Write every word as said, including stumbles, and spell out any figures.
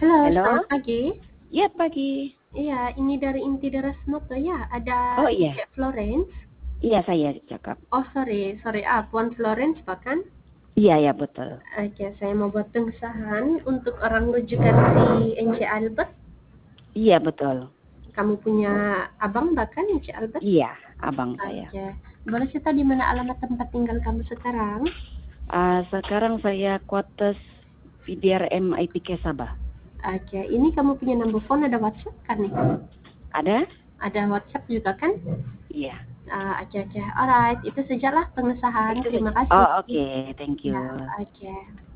Halo, Halo? selamat pagi. Iya, pagi. Iya, ini dari Inti Deras Moto ya. Ada Oh iya, Cek Florence. iya saya cakap. Oh sorry, sorry. Ah, Puan Florence bahkan. Iya, ya betul. Oke, saya mau buat pengesahan untuk orang rujukan si N C Albert. Iya betul. Kamu punya abang bahkan N C Albert? Iya, abang saya. Oke. Boleh cerita di mana alamat tempat tinggal kamu sekarang? Ah, sekarang saya kuartes P D R M I P K Sabah. Oke, ini kamu punya number phone, ada WhatsApp kan nih? Ada? Ada WhatsApp juga kan? Iya. Ah, oke oke. Alright, itu sajalah pengesahan. Itu Terima saja. kasih. Oh, oke. Thank Ya, you. oke.